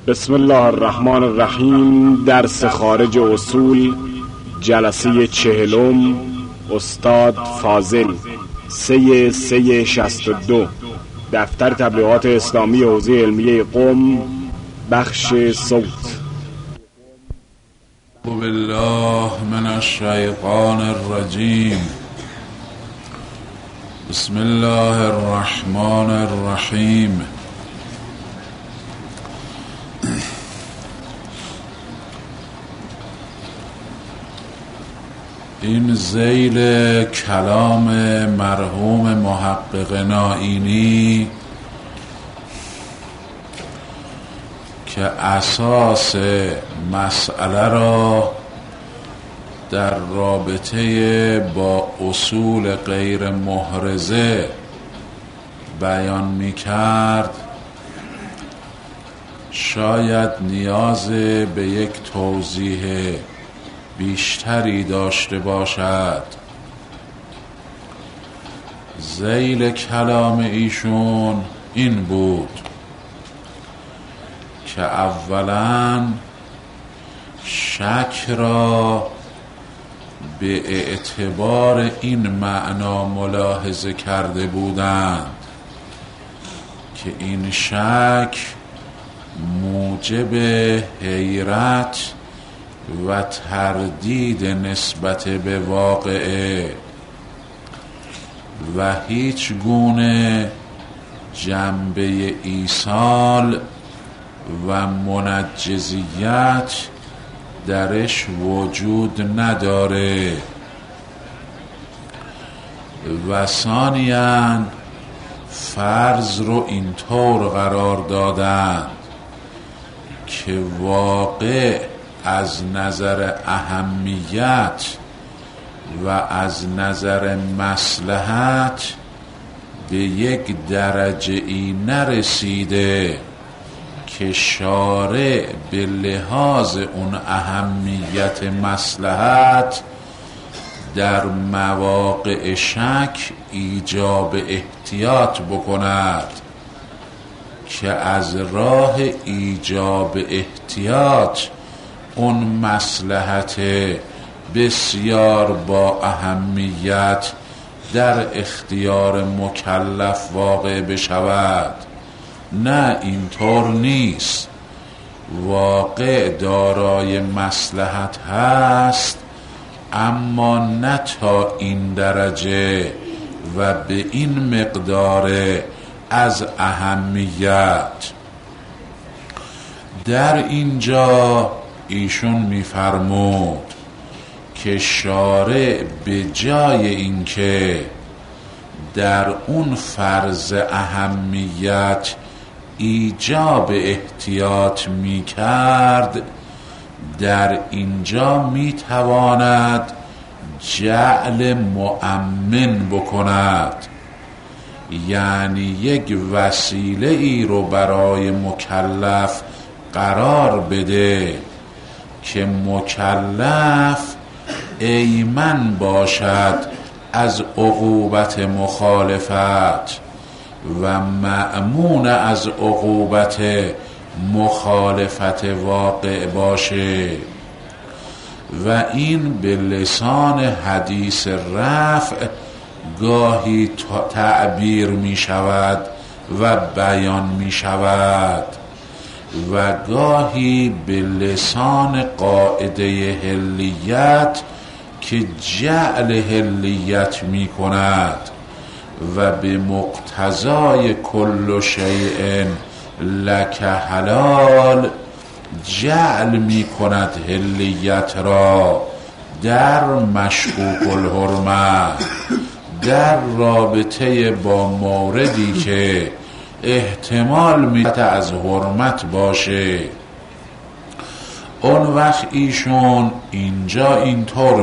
بسم الله الرحمن الرحیم. درس خارج اصول، جلسه 40. استاد فاضل، 3/3/62. دفتر تبلیغات اسلامی حوزه علمیه قم، بخش صوت. بالله من الشیطان الرجیم. بسم الله الرحمن الرحیم. این ذیل کلام مرحوم محقق نائینی که اساس مسئله را در رابطه با اصول غیر محرزه بیان می کرد، شاید نیاز به یک توضیح بیشتری داشته باشد. ذیل کلام ایشون این بود که اولا شک را به اعتبار این معنا ملاحظه کرده بودند که این شک موجب حیرت و تردید نسبت به واقعه و هیچ گونه جنبه ایصال و منجزیت درش وجود نداره. و ثانیاً فرض رو اینطور قرار دادن که واقع از نظر اهمیت و از نظر مصلحت به یک درجه ای نرسیده که شارع به لحاظ اون اهمیت مصلحت در مواقع شک ایجاب احتیاط بکند که از راه ایجاب احتیاط اون مصلحت بسیار با اهمیت در اختیار مکلف واقع بشود. نه، اینطور نیست. واقع دارای مصلحت هست، اما نه تا این درجه و به این مقدار از اهمیت. در اینجا ایشون می‌فرمود که شارع به جای اینکه در اون فرض اهمیت ایجاب احتیاط می‌کرد، در اینجا می‌تواند جعل مؤمن بکند، یعنی یک وسیله ای رو برای مکلف قرار بده که مکلف ایمن باشد از عقوبت مخالفت و مأمون از عقوبت مخالفت واقع باشه. و این به لسان حدیث رفع گاهی تعبیر می شود و بیان می شود و گاهی به لسان قاعده حلیت که جعل حلیت می کند و به مقتضای کل شیء لک حلال جعل می کند حلیت را در مشکوک الحرمه، در رابطه با موردی که احتمال می‌ده از حرمت باشه. اون وقت ایشون اینجا اینطور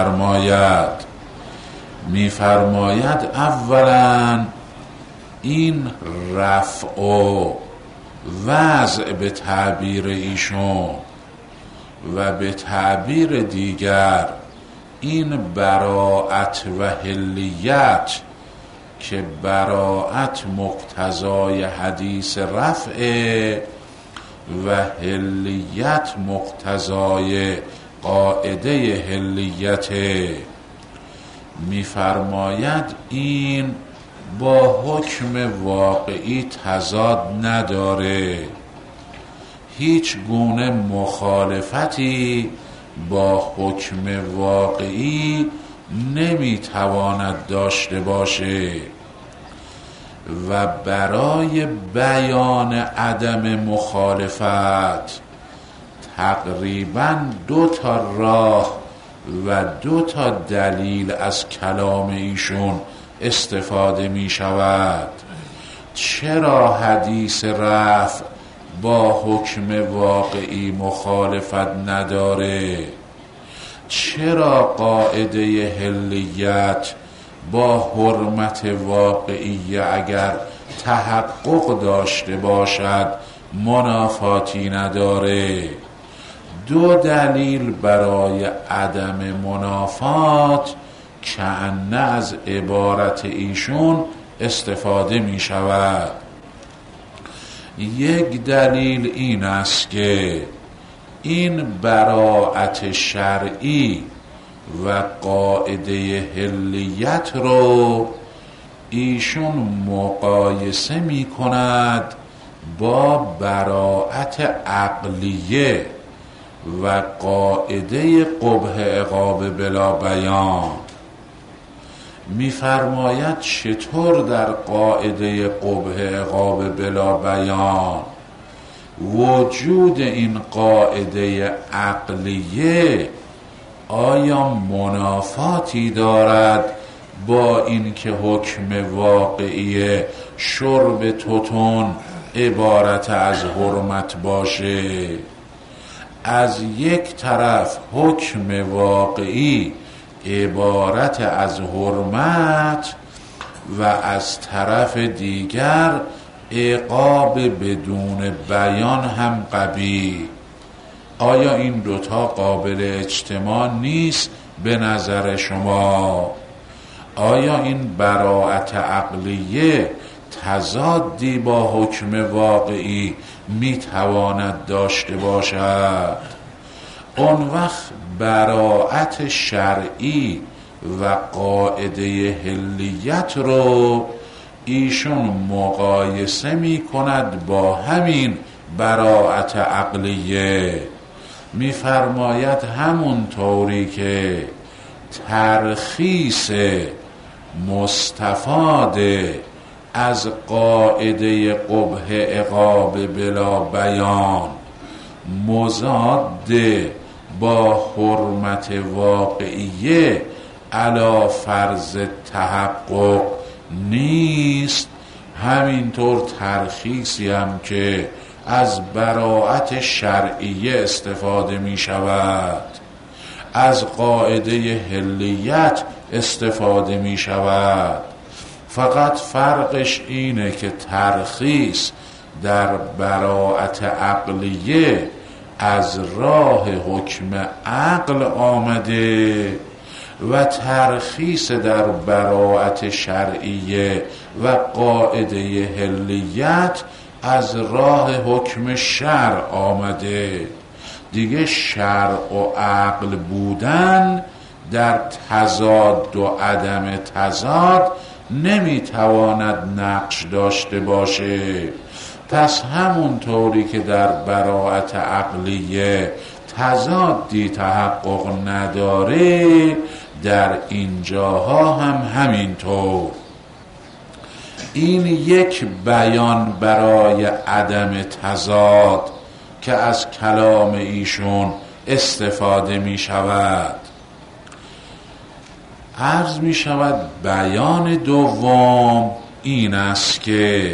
می‌فرماید اولا این رفع و وضع به تعبیر ایشون و به تعبیر دیگر این براءت و حلیت که براءت مقتضای حدیث رفع و حلیت مقتضای قاعده حلیت. می‌فرماید این با حکم واقعی تضاد نداره، هیچ گونه مخالفتی با حکم واقعی نمیتواند داشته باشه و برای بیان عدم مخالفت تقریباً 2 راه و 2 دلیل از کلام ایشون استفاده می شود. چرا حدیث رفع با حکم واقعی مخالفت نداره؟ چرا قاعده حلیت با حرمت واقعی اگر تحقق داشته باشد منافاتی نداره؟ 2 دلیل برای عدم منافات کأنه از عبارت ایشون استفاده می شود. یک دلیل این است که این براءت شرعی و قاعده حلیت رو ایشون مقایسه می کند با براءت عقلیه و قاعده قبح عقاب بلا بیان. می‌فرماید چطور در قاعده قبح عقاب بلا بیان وجود این قاعده عقلیه آیا منافاتی دارد با این که حکم واقعی شرب توتون عبارت از حرمت باشه؟ از یک طرف حکم واقعی عبارت از حرمت و از طرف دیگر عقاب بدون بیان هم قبیح. آیا این 2 قابل اجتماع نیست به نظر شما؟ آیا این براءت عقلیه تضادی با حکم واقعی میتواند داشته باشد؟ اون وقت براءت شرعی و قاعده حلیت رو ایشون مقایسه می کند با همین براءت عقلیه. می فرماید همون طوری که ترخیص مستفاد از قاعده قبح عقاب بلا بیان مضاد با حرمت واقعیه علی فرض تحقق نیست، همینطور ترخیصی هم که از براءت شرعیه استفاده می شود از قاعده حلیت استفاده می شود. فقط فرقش اینه که ترخیص در براءت عقلیه از راه حکم عقل آمده و ترخیص در براءت شرعیه و قاعده حلیت از راه حکم شرع آمده. دیگه شرع و عقل بودن در تضاد و عدم تضاد نمیتواند نقش داشته باشه. پس همون طوری که در براءت عقلیه تضادی تحقق نداره در اینجاها هم همینطور. این یک بیان برای عدم تضاد که از کلام ایشون استفاده می شود. عرض می شود بیان دوم این است که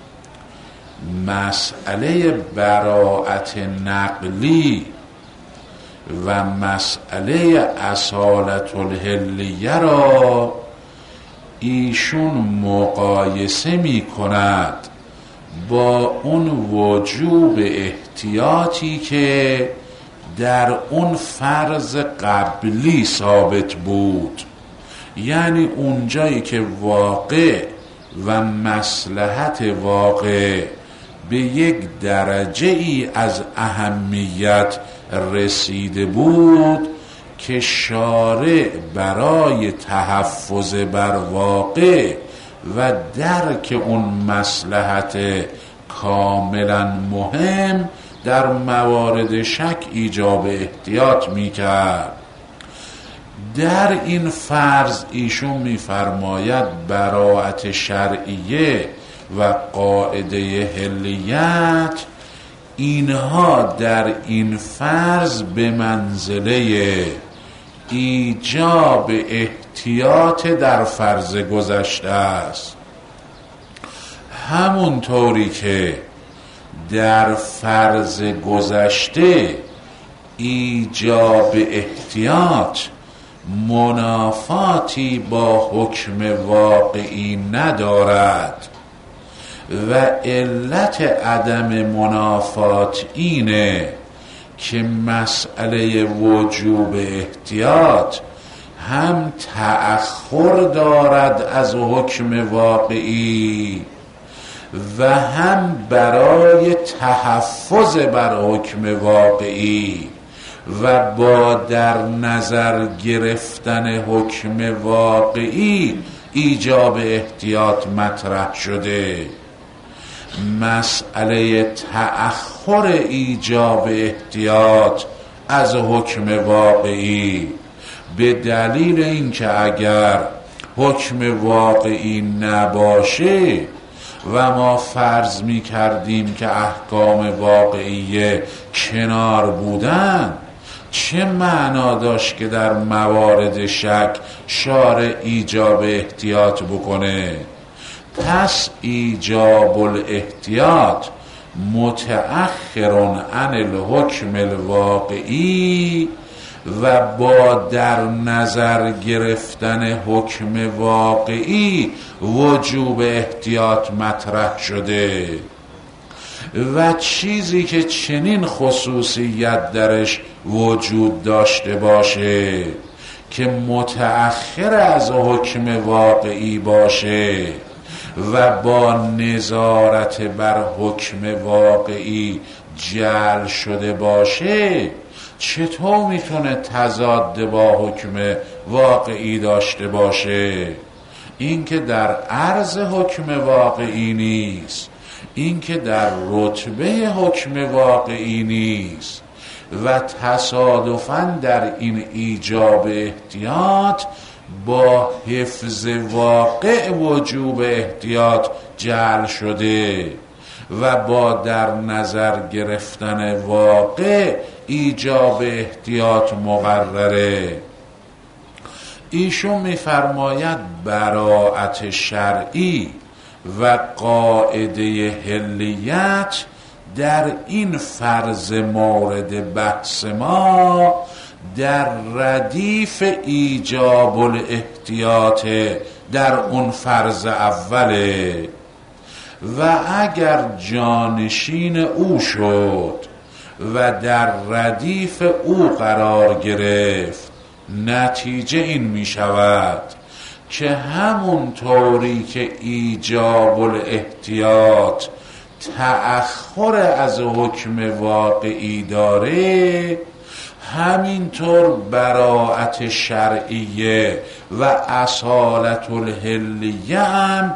مسئله براءت نقلی و مسئله اصالت الحلیه را ایشون مقایسه می کند با اون وجوب احتیاطی که در اون فرض قبلی ثابت بود، یعنی اونجایی که واقع و مصلحت واقع به یک درجه ای از اهمیت رسیده بود که شارع برای تحفظ بر واقع و درک اون مصلحت کاملا مهم در موارد شک ایجاب احتیاط میکرد. در این فرض ایشون میفرماید براءت شرعیه و قاعده حلیت، اینها در این فرض به منزله ایجاب احتیاط در فرض گذشته است. همونطوری که در فرض گذشته ایجاب احتیاط منافاتی با حکم واقعی ندارد و علت عدم منافات اینه که مسئله وجوب احتیاط هم تأخر دارد از حکم واقعی و هم برای تحفظ بر حکم واقعی و با در نظر گرفتن حکم واقعی ایجاب احتیاط مطرح شده. مسئله تأخر ایجاب احتیاط از حکم واقعی به دلیل اینکه اگر حکم واقعی نباشه و ما فرض می کردیم که احکام واقعیه کنار بودن، چه معنا داشت که در موارد شک شارع ایجاب احتیاط بکنه؟ پس ایجاب الاحتیاط متأخر عن الحکم الواقعی و با در نظر گرفتن حکم واقعی وجوب احتیاط مطرح شده و چیزی که چنین خصوصیت درش وجود داشته باشه که متأخر از حکم واقعی باشه و با نظارت بر حکم واقعی جعل شده باشه، چطور میتونه تضاد با حکم واقعی داشته باشه؟ این که در عرض حکم واقعی نیست، این که در رتبه حکم واقعی نیست و تصادفاً در این ایجاب احتیاط با حفظ واقع وجوب احتیاط جعل شده و با در نظر گرفتن واقع ایجاب احتیاط مقرره. ایشون میفرماید براءت شرعی و قاعده حلیت در این فرض مورد بحث ما در ردیف ایجاب الاحتیاط در اون فرض اوله و اگر جانشین او شد و در ردیف او قرار گرفت، نتیجه این می شود که همون طوری که ایجاب الاحتیاط تأخر از حکم واقعی داره، همینطور براءت شرعیه و اصالت الحلیه هم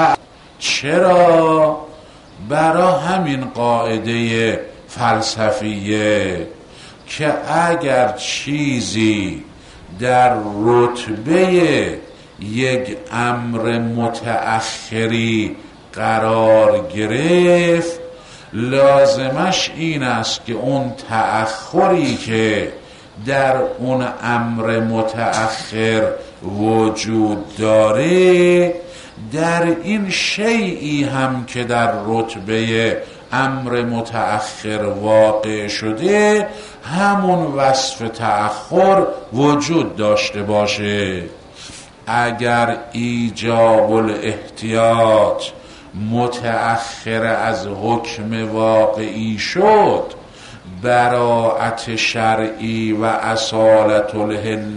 چرا؟ برا همین قاعده فلسفیه که اگر چیزی در رتبه یک امر متأخری قرار گرفت، لازمش این است که اون تأخری که در اون امر متأخر وجود داره در این شیئی هم که در رتبه امر متأخر واقع شده همون وصف تأخر وجود داشته باشه. اگر ایجاب الاحتیاط متأخر از حکم واقعی شد، براءت شرعی و اصالت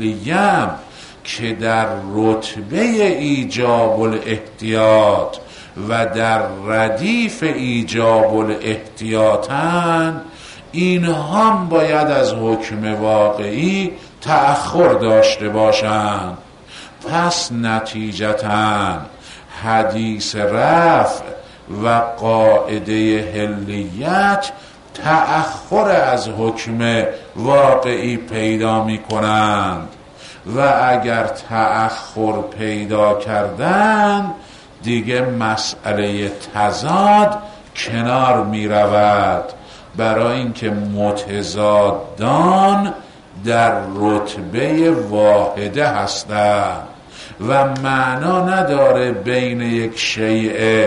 الحلیم که در رتبه ایجاب الاحتیاط و در ردیف ایجاب الاحتیاطن، اینها هم باید از حکم واقعی تأخر داشته باشند. پس نتیجتاً حدیث رفع و قاعده حلیت تأخر از حکم واقعی پیدا می کنند و اگر تأخر پیدا کردند دیگه مسئله تضاد کنار می رود، برای اینکه متضادان در رتبه واحده هستند و معنا نداره بین یک شیء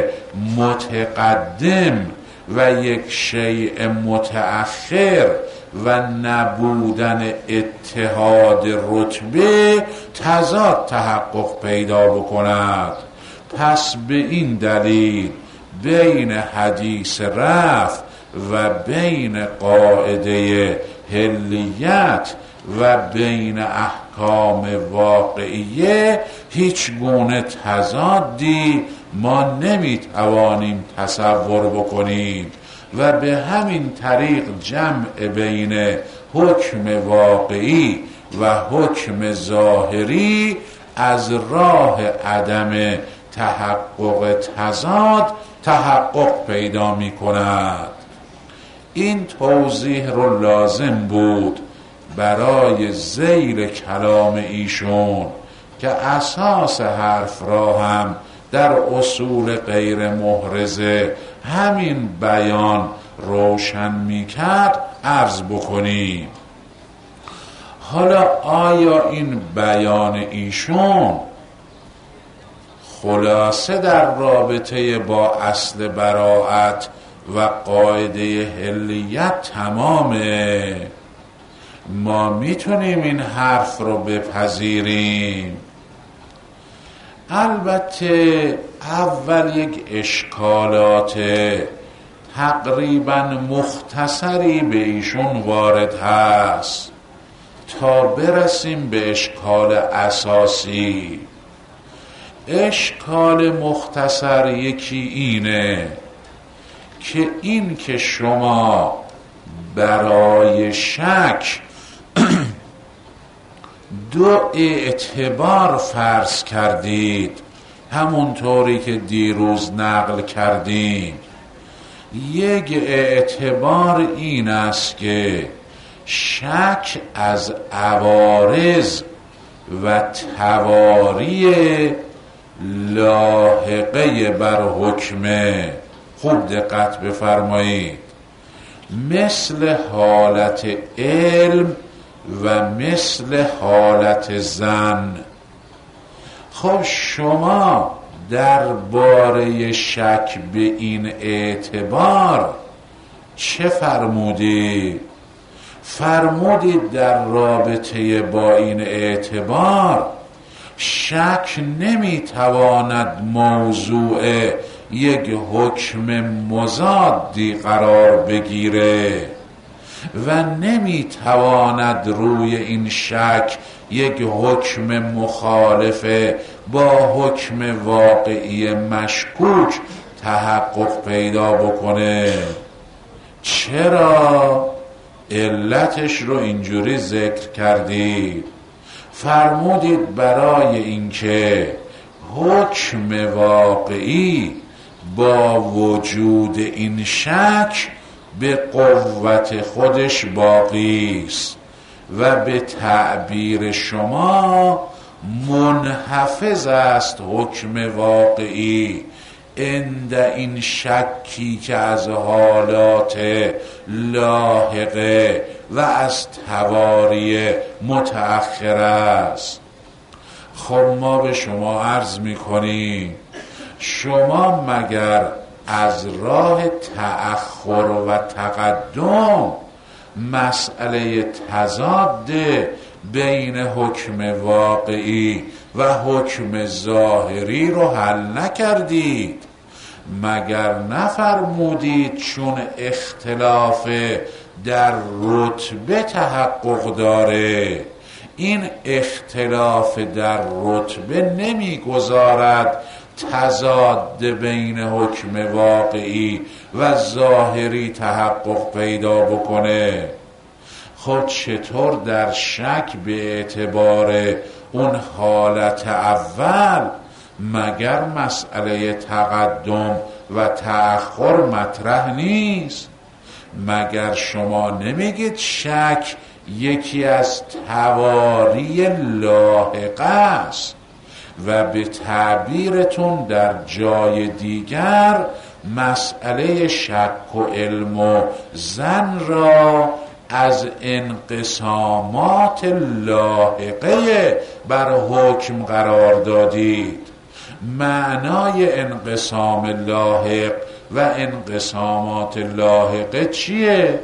متقدم و یک شیء متأخر و نبودن اتحاد رتبه تضاد تحقق پیدا بکند. پس به این دلیل بین حدیث رفع و بین قاعده حلیت و بین احکام واقعیه هیچ گونه تضادی ما نمیتوانیم تصور بکنیم و به همین طریق جمع بین حکم واقعی و حکم ظاهری از راه عدم تحقق تضاد تحقق پیدا می کند. این توضیح رو لازم بود برای ذیل کلام ایشون که اساس حرف را هم در اصول غیر محرزه همین بیان روشن میکرد عرض بکنیم. حالا آیا این بیان ایشون خلاصه در رابطه با اصل براءت و قاعده حلیت تمامه؟ ما میتونیم این حرف رو بپذیریم؟ البته اول یک اشکالات تقریبا مختصری به ایشون وارد هست تا برسیم به اشکال اساسی. اشکال مختصر یکی اینه که این که شما برای شک دو اعتبار فرض کردید، همونطوری که دیروز نقل کردیم. یک اعتبار این است که شک از عوارض و تواری لاحقه بر حکمه، خوب دقت بفرمایید، مثل حالت علم و مثل حالت ظن. خب شما درباره شک به این اعتبار چه فرمودید؟ فرمودید در رابطه با این اعتبار شک نمیتواند موضوع یک حکم مضادی قرار بگیره و نمیتواند روی این شک یک حکم مخالف با حکم واقعی مشکوک تحقق پیدا بکنه. چرا؟ علتش رو اینجوری ذکر کردید. فرمودید برای اینکه حکم واقعی با وجود این شک به قوت خودش باقی است و به تعبیر شما منحفظ است حکم واقعی عند این شکی که از حالات لاحقه و از تواری متأخر است. خب ما به شما عرض میکنیم شما مگر از راه تأخر و تقدم مسئله تضاد بین حکم واقعی و حکم ظاهری رو حل نکردید؟ مگر نفرمودید چون اختلاف در رتبه تحقق داره، این اختلاف در رتبه نمیگذارد تضاد بین حکم واقعی و ظاهری تحقق پیدا بکنه. خود چطور در شک به اعتبار اون حالت اول مگر مسئله تقدم و تأخر مطرح نیست؟ مگر شما نمیگید شک یکی از تواری لاحقه است و به تعبیرتون در جای دیگر مسئله شک و علم و ظن را از انقسامات لاحقه بر حکم قرار دادید؟ معنای انقسام لاحق و انقسامات لاحقه چیه؟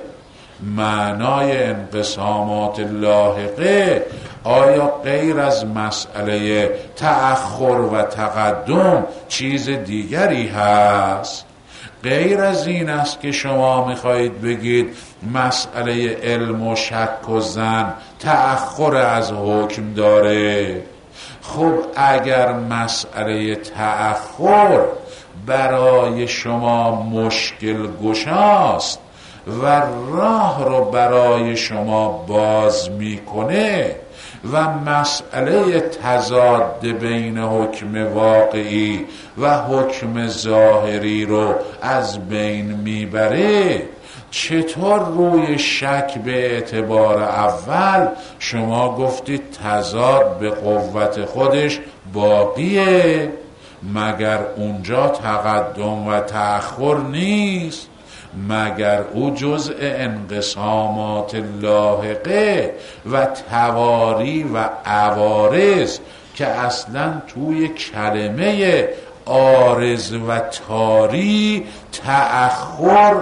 معنای انقسامات لاحقه آیا غیر از مسئله تأخر و تقدم چیز دیگری هست؟ غیر از این است که شما میخواهید بگید مسئله علم و شک و ظن تأخر از حکم داره؟ خب اگر مسئله تأخر برای شما مشکل گشاست و راه رو برای شما باز میکنه و مسئله تضاد بین حکم واقعی و حکم ظاهری رو از بین میبره، چطور روی شک به اعتبار اول شما گفتید تضاد به قوت خودش باقیه؟ مگر اونجا تقدم و تأخر نیست؟ مگر او جزء انقسامات لاحقه و تواری و عوارض که اصلا توی کلمه عارض و تاری تأخر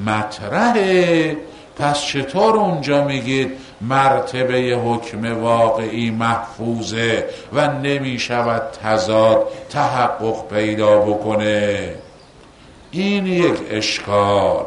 مطرحه؟ پس چطور اونجا میگید مرتبه حکم واقعی محفوظه و نمی شود تضاد تحقق پیدا بکنه؟ این یک اشکال.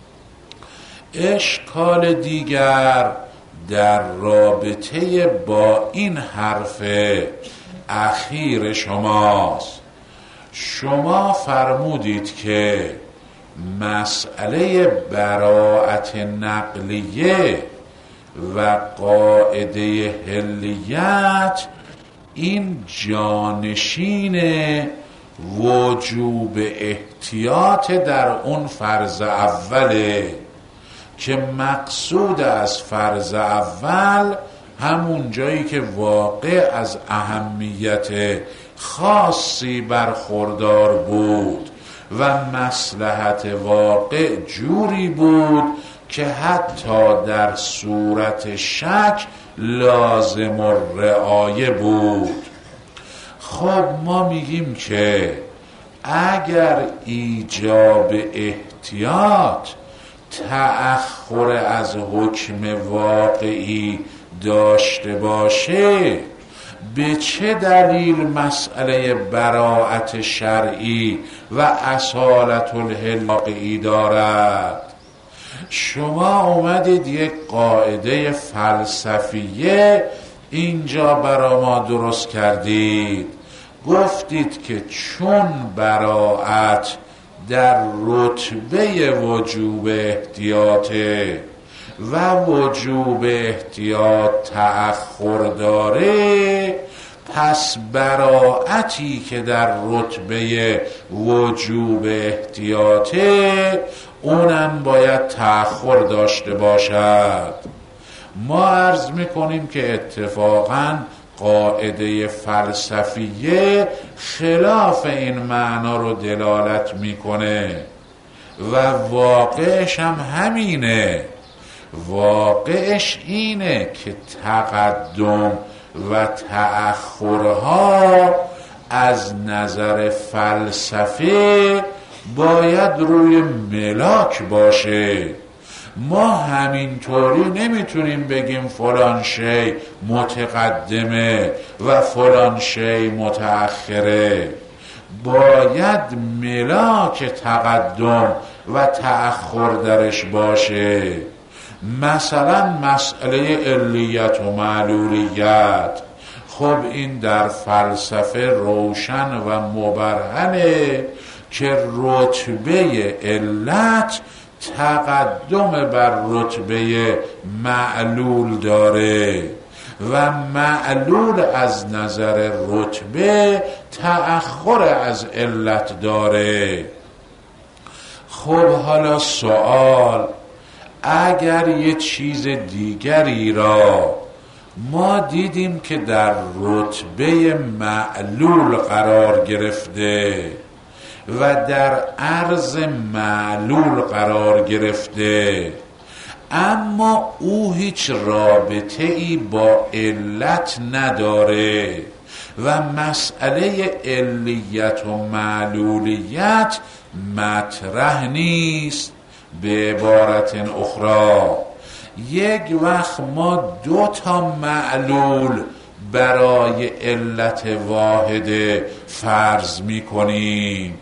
اشکال دیگر در رابطه با این حرف اخیر شماست. شما فرمودید که مسئله براءت نقلیه و قاعده حلیت این جانشین وجوب احتیاط در اون فرض اوله که مقصود از فرض اول همون جایی که واقع از اهمیت خاصی برخوردار بود و مصلحت واقع جوری بود که حتی در صورت شک لازم الرعایه بود. خب ما میگیم که اگر ایجاب احتیاط تأخر از حکم واقعی داشته باشه، به چه دلیل مسئله براءت شرعی و اصالت الحل دارد؟ شما اومدید یک قاعده فلسفیه اینجا برا ما درست کردید. گفتید که چون براءت در رتبه وجوب احتیاطه و وجوب احتیاط تأخر داره، پس براءتی که در رتبه وجوب احتیاطه اونم باید تأخر داشته باشد. ما عرض میکنیم که اتفاقاً قاعده فلسفیه خلاف این معنا رو دلالت میکنه و واقعش هم همینه. واقعش اینه که تقدم و تأخرها از نظر فلسفه باید روی ملاک باشه. ما همینطوری نمیتونیم بگیم فلان شی متقدمه و فلان شی متأخره. باید ملاک تقدم و تأخر درش باشه. مثلا مسئله علیت و معلولیت، خب این در فلسفه روشن و مبرهنه که رتبه علت تقدم بر رتبه معلول داره و معلول از نظر رتبه تأخر از علت داره. خب حالا سوال، اگر یه چیز دیگری را ما دیدیم که در رتبه معلول قرار گرفته و در عرض معلول قرار گرفته، اما او هیچ رابطه ای با علت نداره و مسئله علیت و معلولیت مطرح نیست. به عبارت اخرى، یک وقت ما 2 معلول برای علت واحده فرض می کنیم،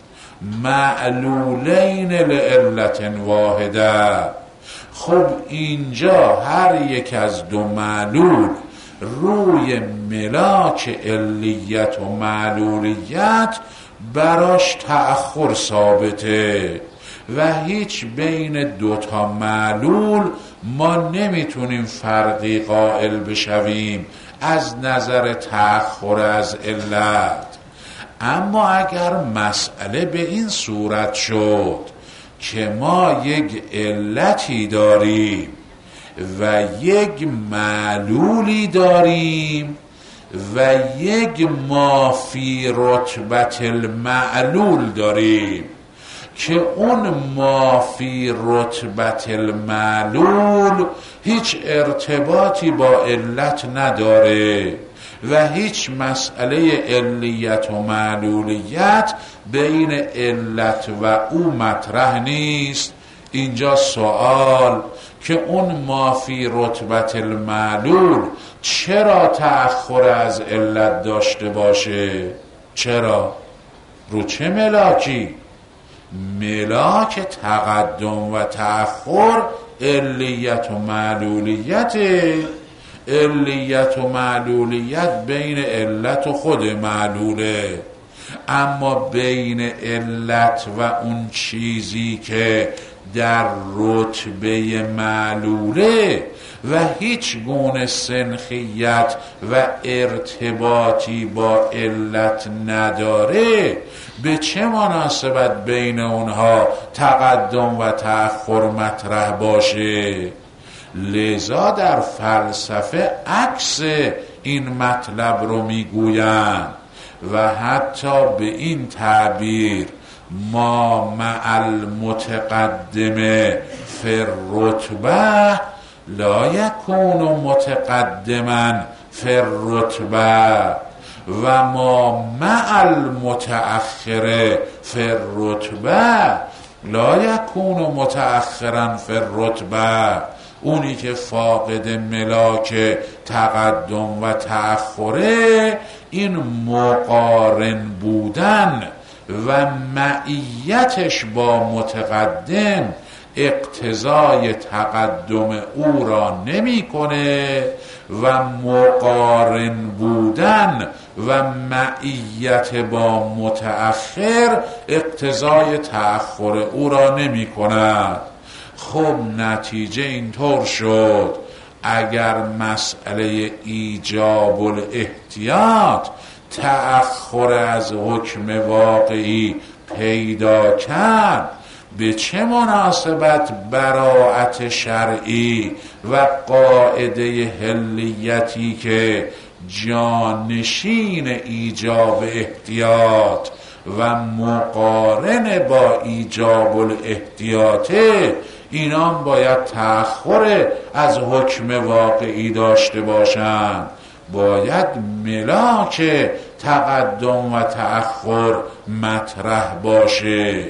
معلولین لعلت واحده. خب اینجا هر یک از 2 معلول روی ملاک علیت و معلولیت براش تأخر ثابته و هیچ بین 2 معلول ما نمیتونیم فرقی قائل بشویم از نظر تأخر از علت. اما اگر مسئله به این صورت شد که ما یک علتی داریم و یک معلولی داریم و یک مافی رتبت المعلول داریم که اون مافی رتبت المعلول هیچ ارتباطی با علت نداره و هیچ مسئله علیت و معلولیت بین علت و او مطرح نیست. اینجا سوال که اون مافی رتبت المعلول چرا تأخر از علت داشته باشه؟ چرا؟ رو چه ملاکی؟ ملاک تقدم و تأخر علیت و معلولیت. علیت و معلولیت بین علت و خود معلوله، اما بین علت و اون چیزی که در رتبه معلوله و هیچ گونه سنخیت و ارتباطی با علت نداره، به چه مناسبت بین اونها تقدم و تأخر مطرح باشه؟ لذا در فلسفه عکس این مطلب رو میگویند و حتی به این تعبیر ما مع المتقدم فی الرتبه لا یکون متقدما فی الرتبه و ما مع المتأخر فی الرتبه لا یکون متأخرا فی الرتبه. اونی که فاقد ملاک تقدم و تأخره، این مقارن بودن و معیتش با متقدم اقتضای تقدم او را نمی کنه و مقارن بودن و معیت با متأخر اقتضای تأخر او را نمی کند. خب نتیجه اینطور شد اگر مسئله ایجاب الاحتیاط تأخر از حکم واقعی پیدا کرد، به چه مناسبت براءت شرعی و قاعده حلیتی که جانشین ایجاب احتیاط و مقارن با ایجاب الاحتیاطه، اینان باید تأخر از حکم واقعی داشته باشند، باید ملاک تقدم و تأخر مطرح باشه.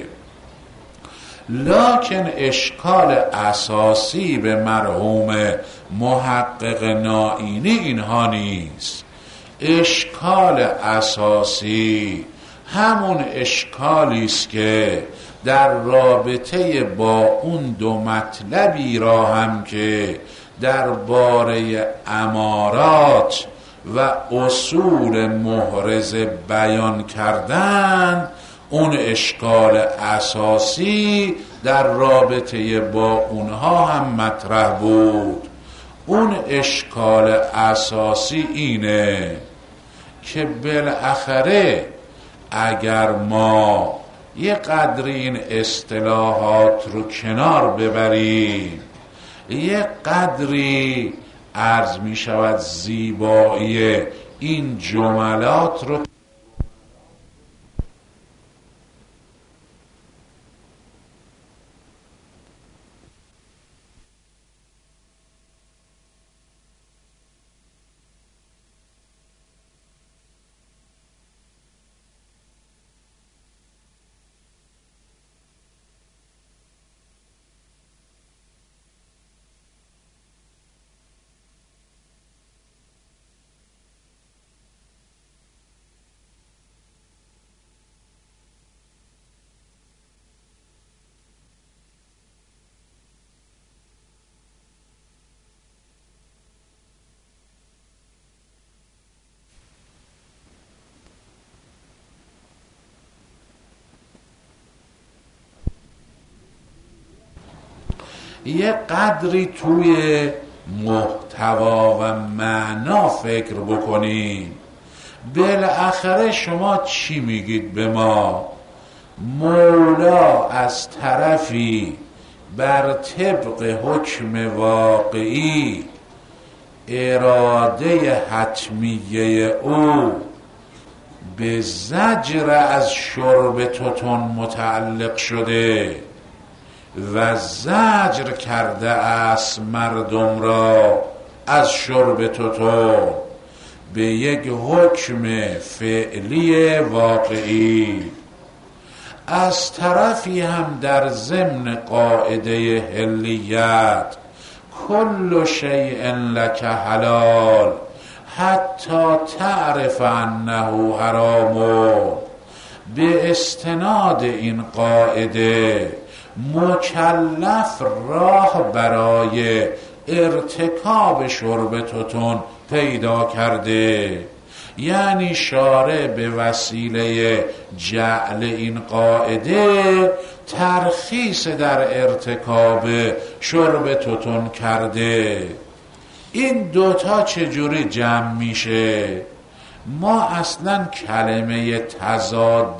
لکن اشکال اساسی به مرحوم محقق نائینی اینها نیست. اشکال اساسی همون اشکالی است که در رابطه با اون 2 مطلبی را هم که درباره امارات و اصول محرز بیان کردن اون اشکال اساسی در رابطه با اونها هم مطرح بود. اون اشکال اساسی اینه که بالاخره اگر ما یه قدری این اصطلاحات رو کنار ببریم، یه قدری عرض می شود زیبایی این جملات رو یه قدری توی محتوا و معنا فکر بکنیم. بالاخره شما چی میگید به ما؟ مولا از طرفی بر طبق حکم واقعی اراده حتمیه او به زجر از شرب توتون متعلق شده و زجر کرده است مردم را از شرب توتون به یک حکم فعلی واقعی. از طرفی هم در ضمن قاعده حلیت کل شیء لک حلال حتی تعرف انه حرام، به استناد این قاعده مکلف راه برای ارتکاب شرب توتون پیدا کرده. یعنی شارع به وسیله جعل این قاعده ترخیص در ارتکاب شرب توتون کرده. این دوتا چجوری جمع میشه؟ ما اصلا کلمه تضاد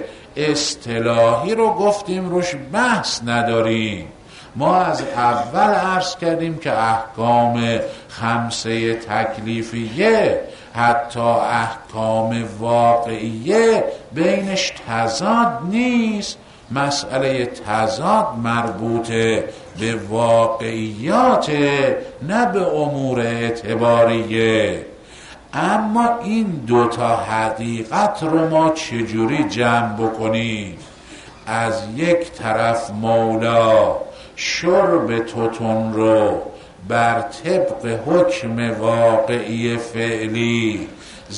اصطلاحی رو گفتیم، روش بحث نداریم. ما از اول عرض کردیم که احکام خمسه تکلیفیه حتی احکام واقعیه بینش تضاد نیست. مسئله تضاد مربوط به واقعیات نه به امور اعتباریه. اما این دوتا حقیقت رو ما چجوری جمع بکنیم؟ از یک طرف مولا شرب توتون رو بر طبق حکم واقعی فعلی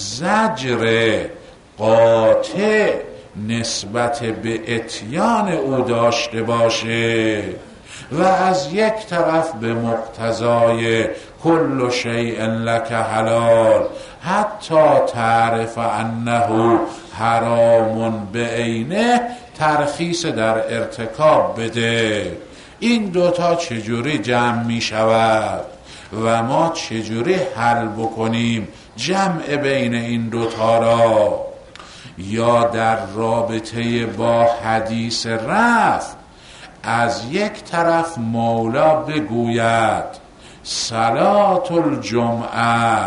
زجر قاطع نسبت به اتیان او داشته باشه و از یک طرف به مقتضای کل شیء لک حلال حتی تعرف انه حرام بعینه ترخیص در ارتکاب بده. این دوتا چجوری جمع می شود و ما چجوری حل بکنیم جمع بین این دوتا را؟ یا در رابطه با حدیث رفع از یک طرف مولا بگوید صلاة الجمعه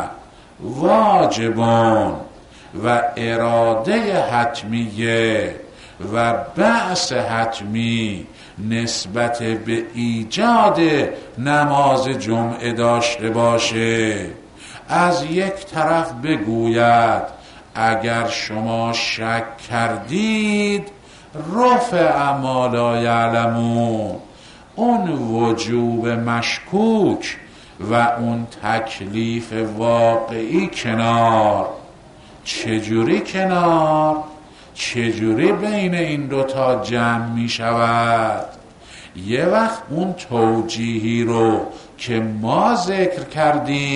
واجبان و اراده حتمیه و بعث حتمی نسبت به ایجاد نماز جمعه داشته باشه. از یک طرف بگوید اگر شما شک کردید رفع ما لا یعلمون، اون وجوب مشکوک و اون تکلیف واقعی کنار. چجوری کنار؟ چجوری بین این دوتا جمع می شود؟ یه وقت اون توجیهی رو که ما ذکر کردیم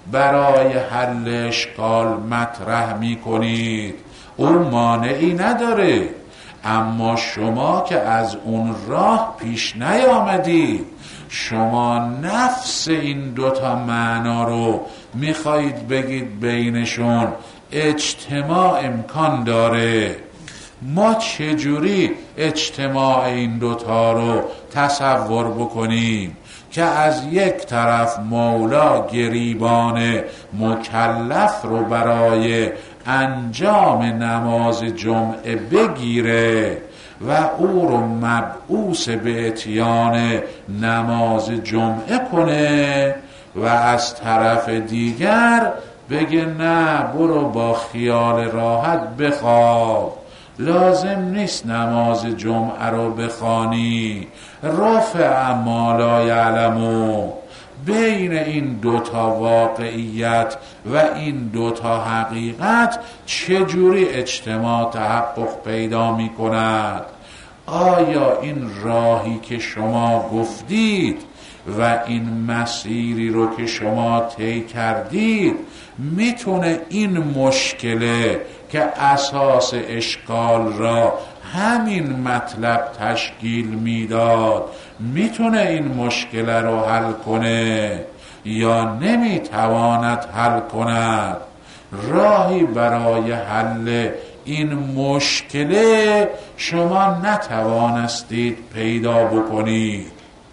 برای حل اشکال مطرح می کنید، اون مانعی نداره. اما شما که از اون راه پیش نیامدید، شما نفس این دوتا معنا رو میخواهید بگید بینشون اجتماع امکان داره. ما چجوری اجتماع این دوتا رو تصور بکنیم که از یک طرف مولا گریبان مکلف رو برای انجام نماز جمعه بگیره و او رو مبعوث به اتیان نماز جمعه کنه و از طرف دیگر بگه نه برو با خیال راحت بخواب، لازم نیست نماز جمعه رو بخوانی، رفع ما لا یعلمو. بین این دوتا واقعیت و این دوتا حقیقت چجوری اجتماع تحقق پیدا می کند؟ آیا این راهی که شما گفتید و این مسیری رو که شما طی کردید میتونه این مشکله که اساس اشکال را همین مطلب تشکیل میداد، میتونه این مشکل رو حل کنه یا نمیتواند حل کند؟ راهی برای حل این مشکله شما نتوانستید پیدا بکنید.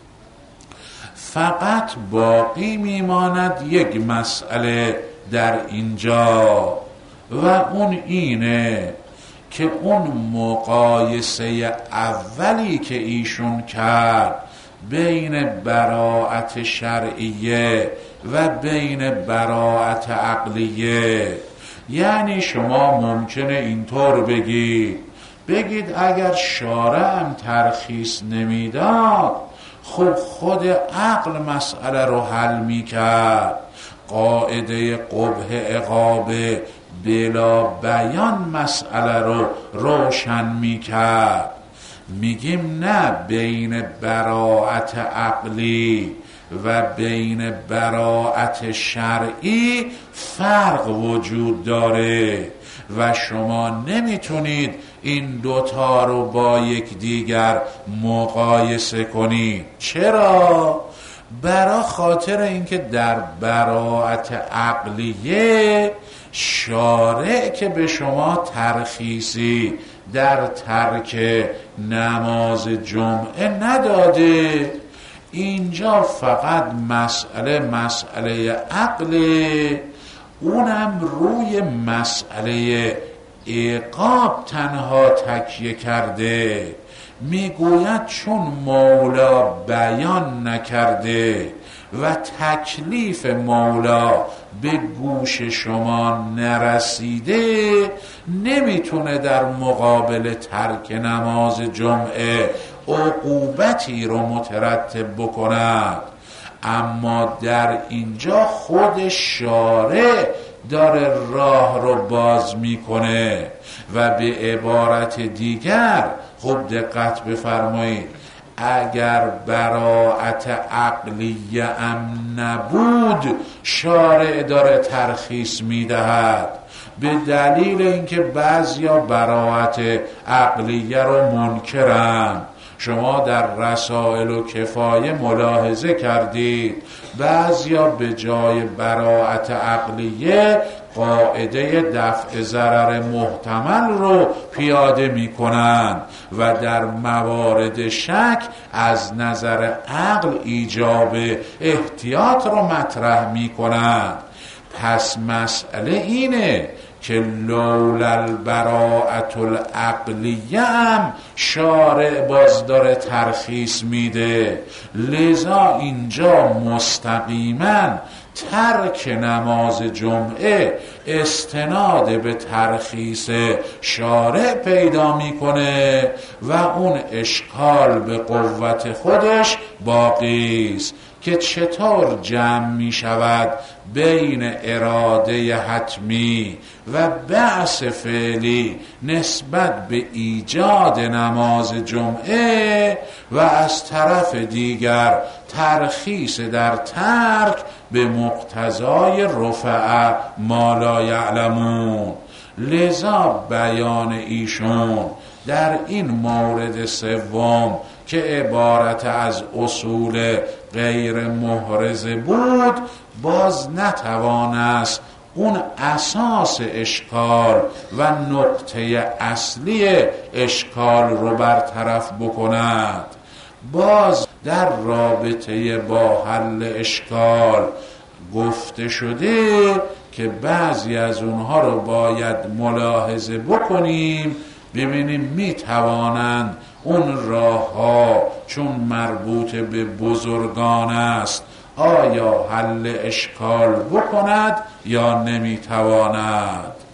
فقط باقی میماند یک مسئله در اینجا و اون اینه که اون مقایسه اولی که ایشون کرد بین براءت شرعیه و بین براءت عقلیه، یعنی شما ممکنه اینطور بگید اگر شارعم ترخیص نمیداد خب خود عقل مسئله رو حل میکرد، قاعده قبح عقاب بلا بیان مسئله رو روشن میکرد. میگیم نه، بین براءت عقلی و بین براءت شرعی فرق وجود داره و شما نمیتونید این دوتا رو با یک دیگر مقایسه کنید. چرا؟ برای خاطر اینکه در براءت عقلیه شارع که به شما ترخیصی در ترک نماز جمعه نداده، اینجا فقط مسئله عقله، اونم روی مسئله عقاب تنها تکیه کرده. میگوید چون مولا بیان نکرده و تکلیف مولا به گوش شما نرسیده، نمیتونه در مقابل ترک نماز جمعه عقوبتی رو مترتب بکند. اما در اینجا خود شارع داره راه رو باز میکنه و به عبارت دیگر، خب دقت بفرمایید، اگر براءت عقلیه ام نبود شارع داره ترخیص میدهد، به دلیل اینکه بعضیا براءت عقلیه رو منکرن. شما در رسائل و کفایه ملاحظه کردید بعضیا به جای براءت عقلیه قاعده دفع ضرر محتمل رو پیاده میکنن و در موارد شک از نظر عقل ایجاب احتیاط رو مطرح میکنن. پس مسئله اینه که لولا البراءة العقلیه هم شارع باز داره ترخیص میده، لذا اینجا مستقیما ترک نماز جمعه استناد به ترخیص شارع پیدا میکنه و اون اشکال به قوت خودش باقی است که چطور جمع می شود بین اراده حتمی و بعث فعلی نسبت به ایجاد نماز جمعه و از طرف دیگر ترخیص در ترک به مقتضای رفع ما لا یعلمون. لذا بیان ایشون در این مورد سوم که عبارت از اصول غیر محرزه بود باز نتوانست اون اساس اشکال و نقطه اصلی اشکال رو برطرف بکند. باز در رابطه با حل اشکال گفته شده که بعضی از اونها رو باید ملاحظه بکنیم ببینیم می توانند اون راه ها چون مربوط به بزرگان است آیا حل اشکال بکند یا نمی تواند.